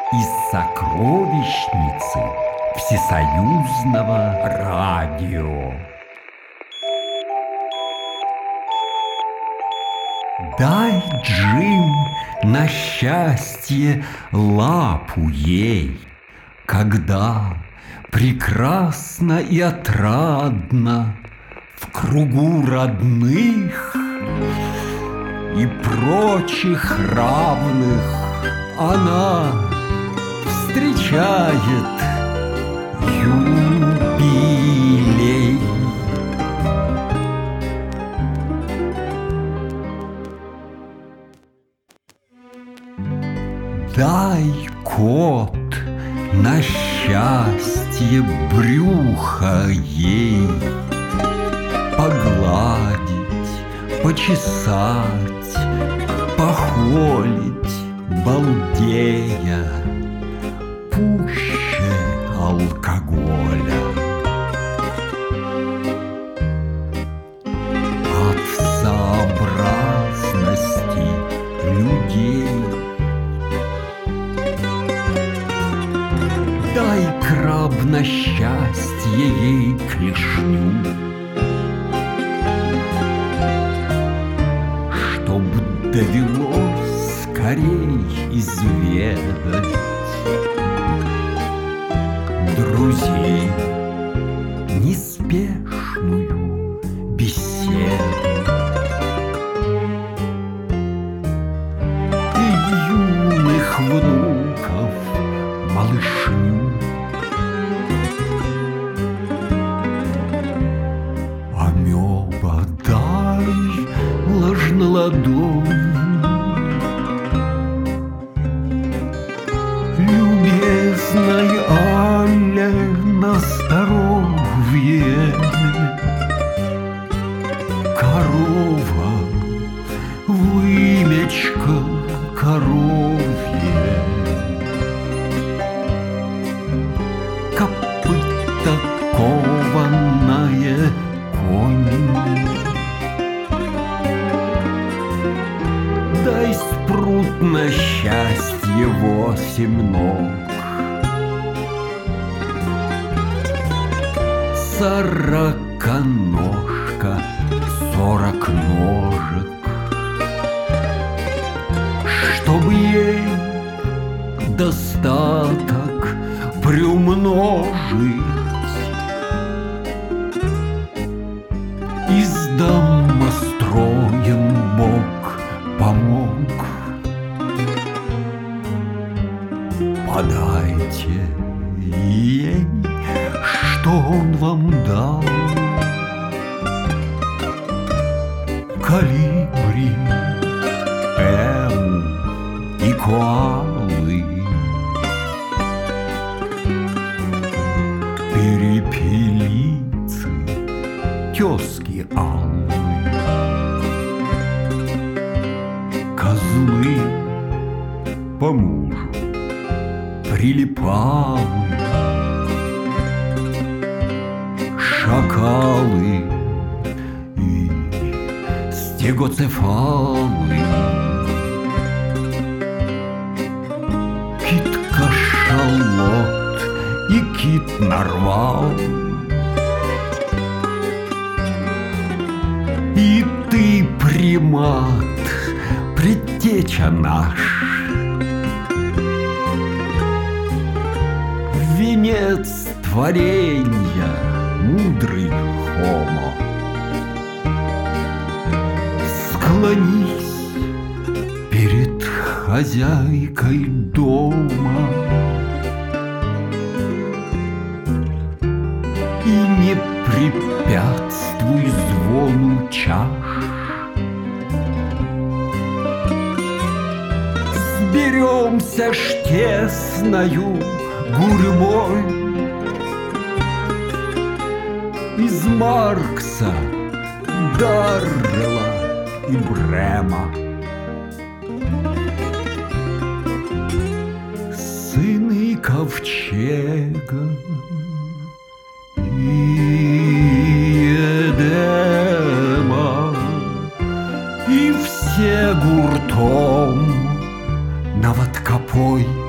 из сокровищницы Всесоюзного радио. Дай, Джим, на счастье лапу ей, когда прекрасно и отрадно в кругу родных и прочих равных она встречает юбилей. Дай, кот, на счастье брюха ей погладить, почесать, похолить, балдея, пуще алкоголя. От сообразности людей дай, краб, на счастье ей клешню, чтоб довелось скорей изведать друзей неспешную беседу и юных внуков малышню. Амеба, дай ложь на ладонь, любезной Алле на здоровье. Корова, вымечка коровье, копыта кованое конь. Дай спрут на счастье 8 ног, сороконожка 40 ножек, чтобы ей достаток приумножить. Из домостроем Бог помог. Подайте ей, что он вам дал: калибри, эму и коалы, перепелицы, тезки аллы, козлы по мужу прилипалы, шакалы и стегоцефалы, кит-кашалот и кит-нарвал. И ты, примат, предтеча наш, венец творенья, мудрый хомо. Склонись перед хозяйкой дома и не препятствуй звону чаш. Сберемся ж тесною гурьбой из Маркса, Даррелла и Брема. Сыны ковчега и Эдема, и все гуртом на водкопой